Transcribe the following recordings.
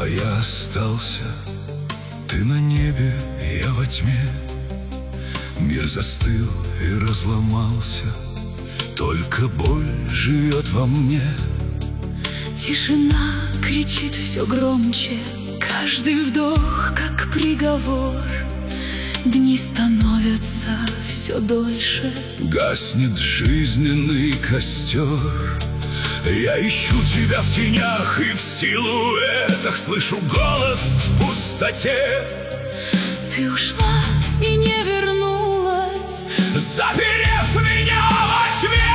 А я остался, ты на небе, я во тьме. Мир застыл и разломался, только боль живет во мне. Тишина кричит все громче, каждый вдох как приговор. Дни становятся все дольше, гаснет жизненный костер. Я ищу тебя в тенях и в силуэтах, слышу голос в пустоте. Ты ушла и не вернулась, заперев меня во тьме.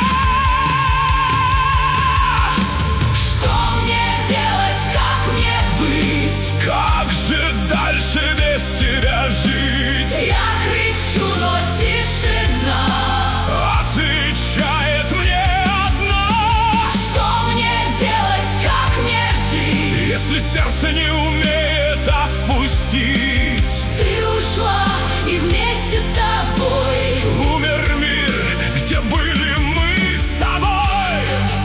Что мне делать, как мне быть? Как же дальше без тебя жить? Я кричу, но тишина отвечает мне одно. Что мне делать, как мне жить? Если сердце не умеет отпустить. Ты ушла, и вместе с тобой умер мир, где были мы с тобой.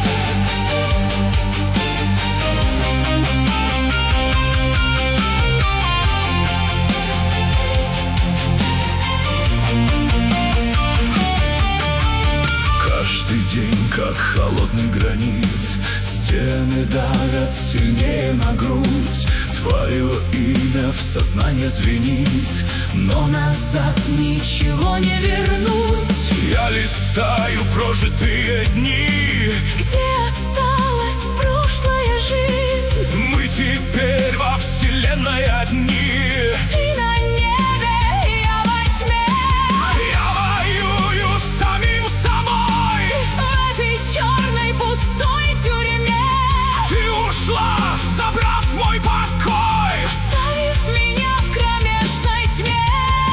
Каждый день, как холодный гранит, стены давят сильнее на грудь. Твое имя в сознании звенит, но назад ничего не вернуть. Я листаю прожитые дни, где осталась прошлая жизнь. Мы теперь во вселенной одни. Ты на небе, я во тьме. Я воюю с самим собой в этой черной пустой тюрьме. Ты ушла, забрав мой покой, оставив меня в кромешной тьме.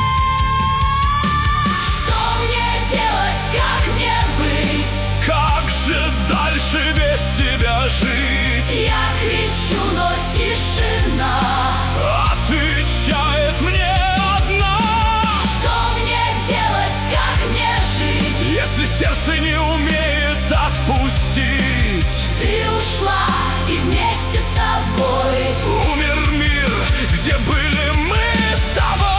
Что мне делать, как мне быть? Как же дальше без тебя жить? Я кричу, но тишина отвечает мне одно. Что мне делать, как мне жить? Если сердце не умеет отпустить. Ты ушла, и вместе с тобой умер мир, где были мы с тобой.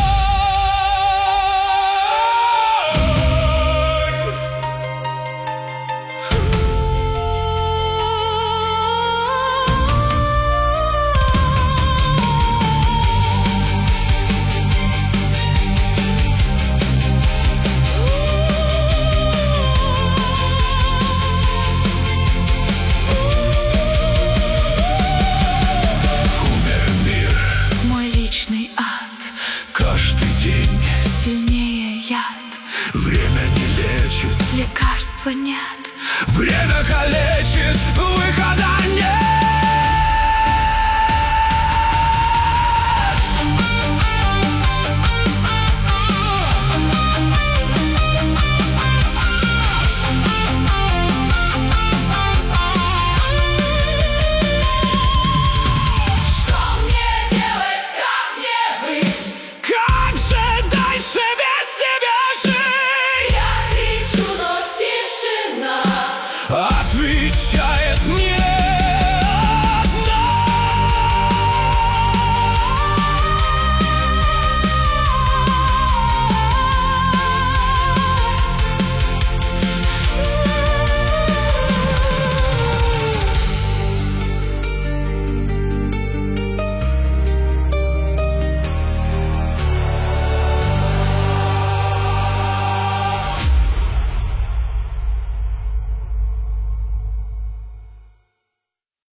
Каждый день сильнее яд. Время не лечит, лекарства нет. Время калечит, выхода нет. Отвечай